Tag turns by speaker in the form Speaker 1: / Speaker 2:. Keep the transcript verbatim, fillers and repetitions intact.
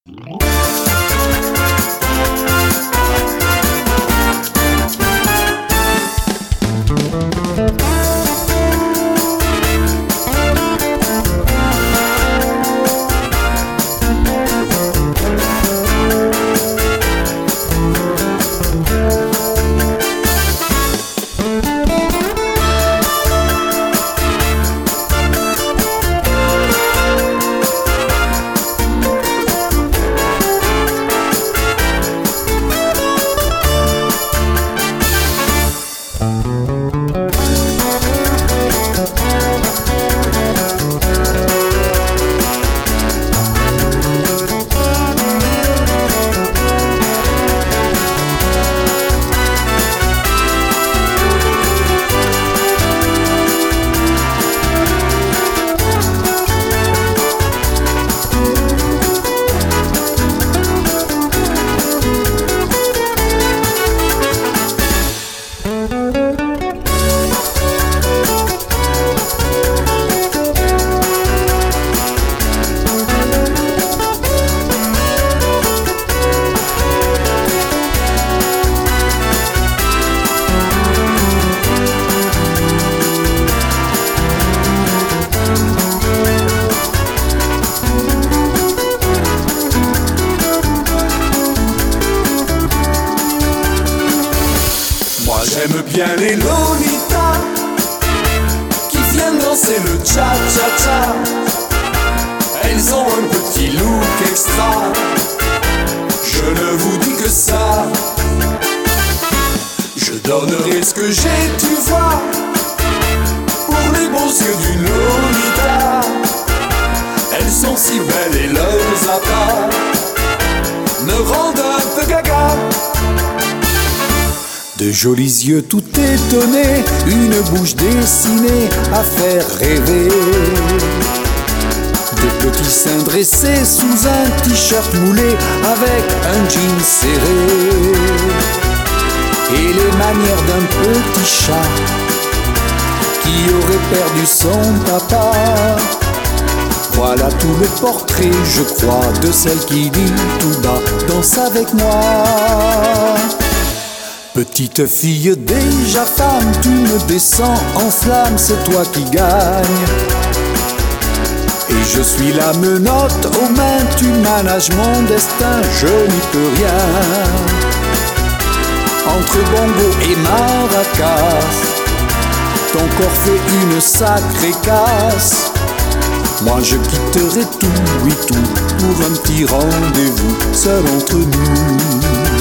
Speaker 1: J'aime bien les Lolitas qui viennent danser le cha-cha-cha. Elles ont un petit look extra, je ne vous dis que ça. Je donnerai ce que j'ai, tu vois, pour les beaux yeux d'une Lolita. Elles sont si belles et leurs appâts me rendent un peu gaga. De jolis yeux tout étonnés, une bouche dessinée à faire rêver. Des petits seins dressés sous un t-shirt moulé avec un jean serré. Et les manières d'un petit chat qui aurait perdu son papa. Voilà tout le portrait, je crois, de celle qui dit tout bas: danse avec moi. Petite fille déjà femme, tu me descends en flamme, c'est toi qui gagne. Et je suis la menotte aux mains, tu manages mon destin, je n'y peux rien. Entre bongo et maracas, ton corps fait une sacrée casse. Moi je quitterai tout, oui tout, pour un petit rendez-vous seul entre nous.